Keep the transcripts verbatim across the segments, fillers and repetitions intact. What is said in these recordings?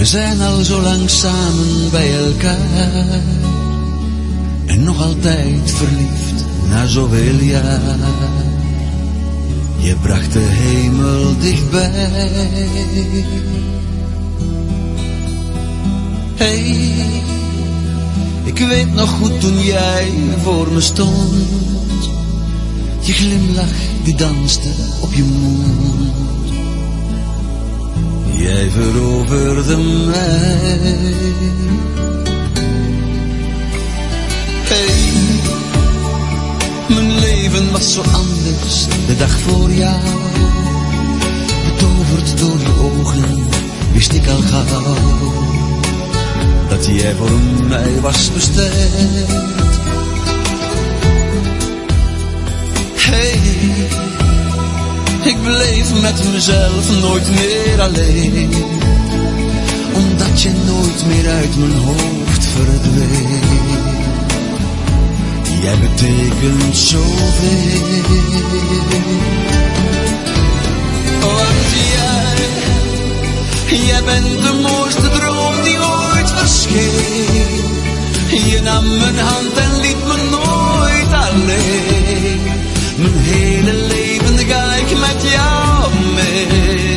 We zijn al zo lang samen bij elkaar en nog altijd verliefd na zoveel jaar. Je bracht de hemel dichtbij. Hey, ik weet nog goed toen jij voor me stond. Je glimlach die danste op je mond. Jij veroverde mij. Hey, mijn leven was zo anders de dag voor jou. Betoverd door je ogen wist ik al gauw dat jij voor mij was bestemd. Hey, ik bleef met mezelf nooit meer alleen, omdat je nooit meer uit mijn hoofd verdween. Jij betekent zoveel. Want jij, jij bent de mooiste droom die ooit verscheen. Je nam mijn hand en liet me nooit alleen. Mijn hele leven ga ik met jou mee.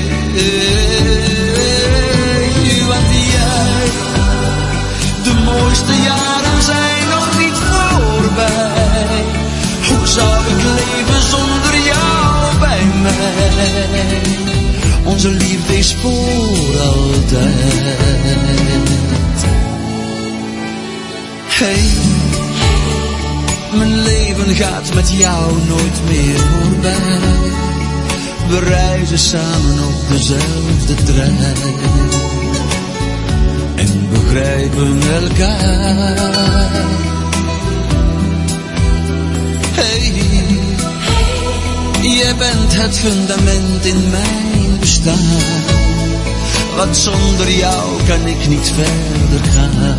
Want jij, de mooiste jaren zijn nog niet voorbij. Hoe zou ik leven zonder jou bij mij? Onze liefde is voor altijd. Hey, mijn leven gaat met jou nooit meer voorbij. We reizen samen op dezelfde trein en begrijpen elkaar. Hey, jij bent het fundament in mijn bestaan. Want zonder jou kan ik niet verder gaan.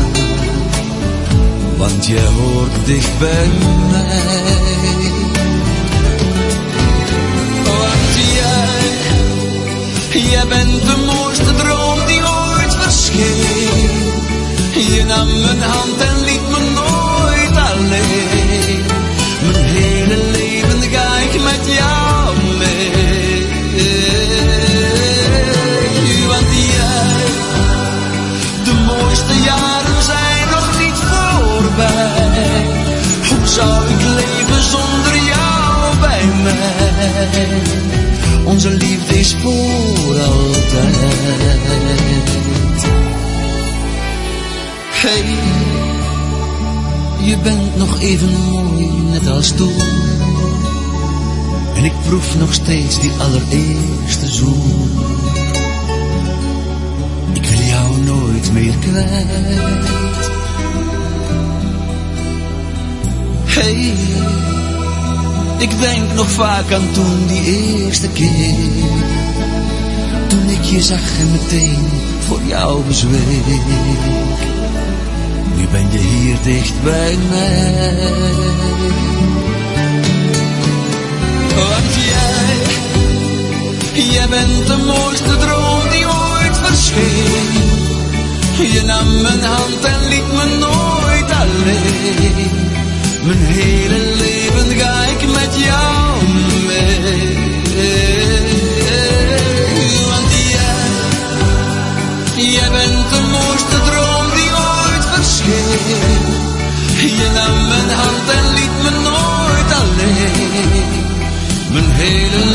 Want jij hoort dicht bij mij. Want jij, jij bent de mooiste droom die ooit verscheen. Je nam mijn hand en liet me nooit alleen. Mijn hele leven ga ik met jou mee. Want jij, de mooiste jaren zijn nog niet voorbij. Hoe zou ik leven zonder jou bij mij? Onze liefde is voor altijd. Hey, je bent nog even mooi, net als toen. En ik proef nog steeds die allereerste zoen. Ik wil jou nooit meer kwijt. Hey, ik denk nog vaak aan toen die eerste keer. Toen ik je zag en meteen voor jou bezweek. Nu ben je hier dicht bij mij. Want jij, jij bent de mooiste droom die ooit verscheen. Je nam mijn hand en liet me nooit alleen. Mijn hele leven ga ik met jou mee. Want jij, jij bent de mooiste droom die ooit verscheen. Je nam mijn hand en liet me nooit alleen. Mijn hele